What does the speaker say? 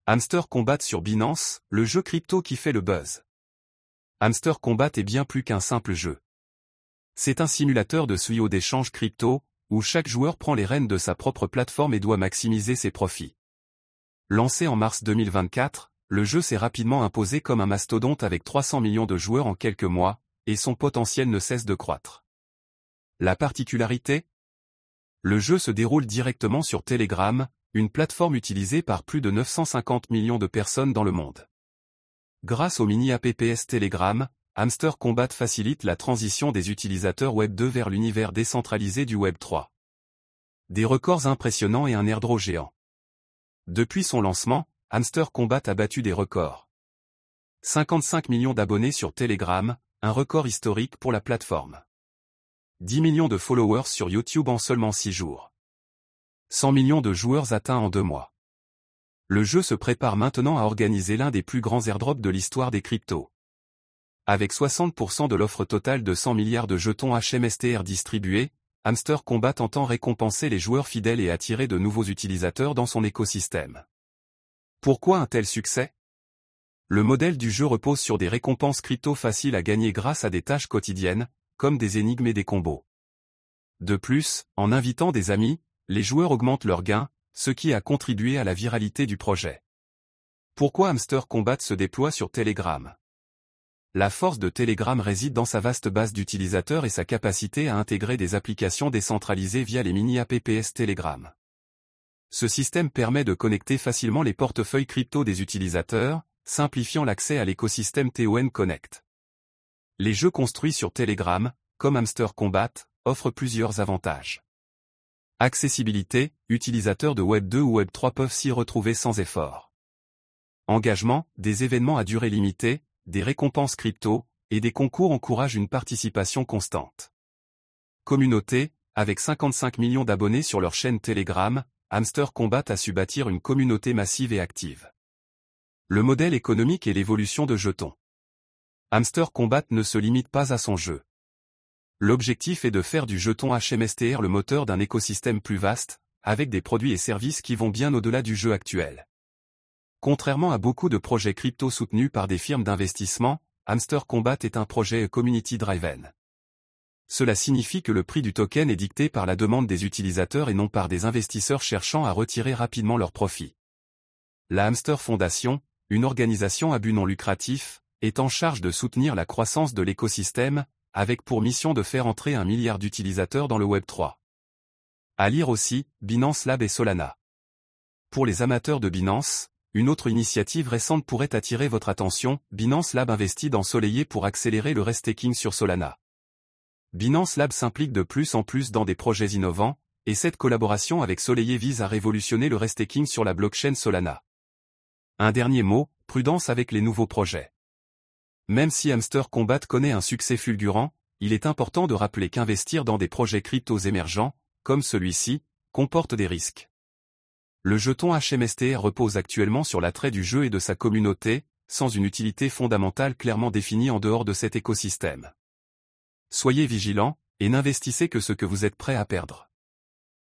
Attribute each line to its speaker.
Speaker 1: Hamster Kombat sur Binance, le jeu crypto qui fait le buzz. Hamster Kombat est bien plus qu'un simple jeu. C'est un simulateur de suyo d'échange crypto, où chaque joueur prend les rênes de sa propre plateforme et doit maximiser ses profits. Lancé en mars 2024, le jeu s'est rapidement imposé comme un mastodonte avec 300 millions de joueurs en quelques mois, et son potentiel ne cesse de croître. La particularité ? Le jeu se déroule directement sur Telegram, une plateforme utilisée par plus de 950 millions de personnes dans le monde. Grâce au mini-apps Telegram, Hamster Kombat facilite la transition des utilisateurs Web 2 vers l'univers décentralisé du Web 3. Des records impressionnants et un airdrop géant. Depuis son lancement, Hamster Kombat a battu des records. 55 millions d'abonnés sur Telegram, un record historique pour la plateforme. 10 millions de followers sur YouTube en seulement 6 jours. 100 millions de joueurs atteints en 2 mois. Le jeu se prépare maintenant à organiser l'un des plus grands airdrops de l'histoire des cryptos. Avec 60% de l'offre totale de 100 milliards de jetons HMSTR distribués, Hamster Kombat entend récompenser les joueurs fidèles et attirer de nouveaux utilisateurs dans son écosystème. Pourquoi un tel succès ? Le modèle du jeu repose sur des récompenses crypto faciles à gagner grâce à des tâches quotidiennes, comme des énigmes et des combos. De plus, en invitant des amis, les joueurs augmentent leurs gains, ce qui a contribué à la viralité du projet. Pourquoi Hamster Kombat se déploie sur Telegram ? La force de Telegram réside dans sa vaste base d'utilisateurs et sa capacité à intégrer des applications décentralisées via les mini-apps Telegram. Ce système permet de connecter facilement les portefeuilles crypto des utilisateurs, simplifiant l'accès à l'écosystème TON Connect. Les jeux construits sur Telegram, comme Hamster Kombat, offrent plusieurs avantages. Accessibilité, utilisateurs de Web 2 ou Web 3 peuvent s'y retrouver sans effort. Engagement, des événements à durée limitée, des récompenses crypto, et des concours encouragent une participation constante. Communauté, avec 55 millions d'abonnés sur leur chaîne Telegram, Hamster Kombat a su bâtir une communauté massive et active. Le modèle économique et l'évolution de jetons. Hamster Kombat ne se limite pas à son jeu. L'objectif est de faire du jeton HMSTR le moteur d'un écosystème plus vaste, avec des produits et services qui vont bien au-delà du jeu actuel. Contrairement à beaucoup de projets crypto soutenus par des firmes d'investissement, Hamster Kombat est un projet community-driven. Cela signifie que le prix du token est dicté par la demande des utilisateurs et non par des investisseurs cherchant à retirer rapidement leurs profits. La Hamster Foundation, une organisation à but non lucratif, est en charge de soutenir la croissance de l'écosystème, avec pour mission de faire entrer 1 milliard d'utilisateurs dans le Web 3. À lire aussi, Binance Lab et Solana. Pour les amateurs de Binance, une autre initiative récente pourrait attirer votre attention, Binance Lab investit dans Solana pour accélérer le restaking sur Solana. Binance Lab s'implique de plus en plus dans des projets innovants, et cette collaboration avec Solana vise à révolutionner le restaking sur la blockchain Solana. Un dernier mot, prudence avec les nouveaux projets. Même si Hamster Kombat connaît un succès fulgurant, il est important de rappeler qu'investir dans des projets cryptos émergents, comme celui-ci, comporte des risques. Le jeton HMSTR repose actuellement sur l'attrait du jeu et de sa communauté, sans une utilité fondamentale clairement définie en dehors de cet écosystème. Soyez vigilants, et n'investissez que ce que vous êtes prêt à perdre.